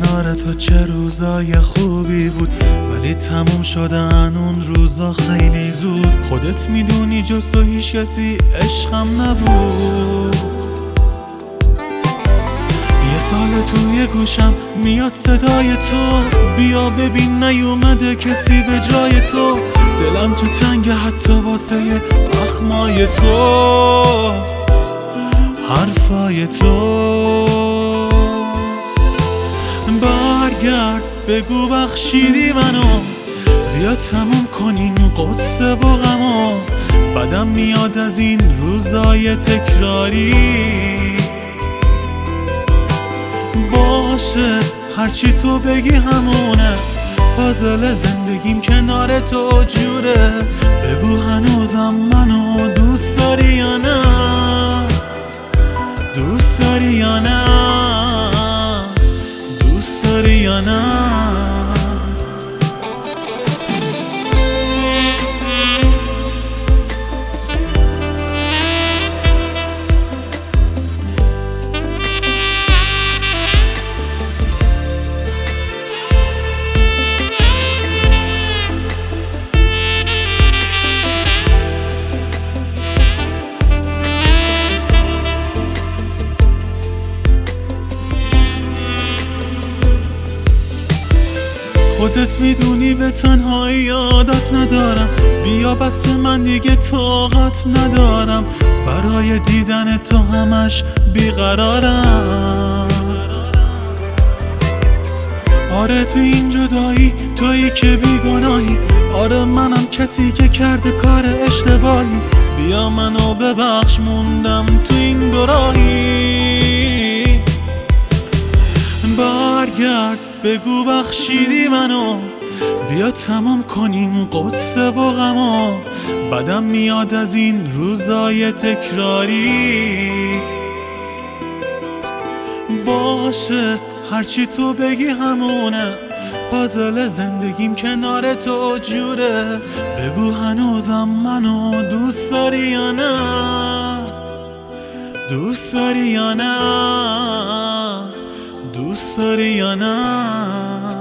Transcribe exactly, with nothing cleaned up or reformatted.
کنار تو چه روزای خوبی بود، ولی تموم شدن اون روزا خیلی زود. خودت میدونی جز تو هیچ کسی عشقم نبود. یه سال توی گوشم میاد صدای تو، بیا ببین نیومده کسی به جای تو. دلم تو تنگ حتی واسه اخمای تو، حرفای تو. برگرد بگو بخشیدی منو، بیا تموم کنیم قصه و غمو. بدم میاد از این روزای تکراری. باشه هرچی تو بگی همونه، پازل زندگیم کنار تو جوره. بگو هنوزم منو دوست داری یا نه، دوست داری یا نه، دوست داری یا نه. خودت میدونی به تنهایی یادت ندارم، بیا بس من دیگه طاقت ندارم. برای دیدن تو همش بیقرارم. آره تو این جدایی تویی که بیگناهی، آره منم کسی که کرده کار اشتباهی. بیا منو ببخش موندم تو این گراهی. برگرد بگو بخشیدی منو، بیا تمام کنیم قصه و غمو. بدم میاد از این روزای تکراری. باشه هرچی تو بگی همونه، پازل زندگیم کنار تو جوره. بگو هنوزم منو دوست داری یا نه، دوست داری یا نه، دوست داری یا نه.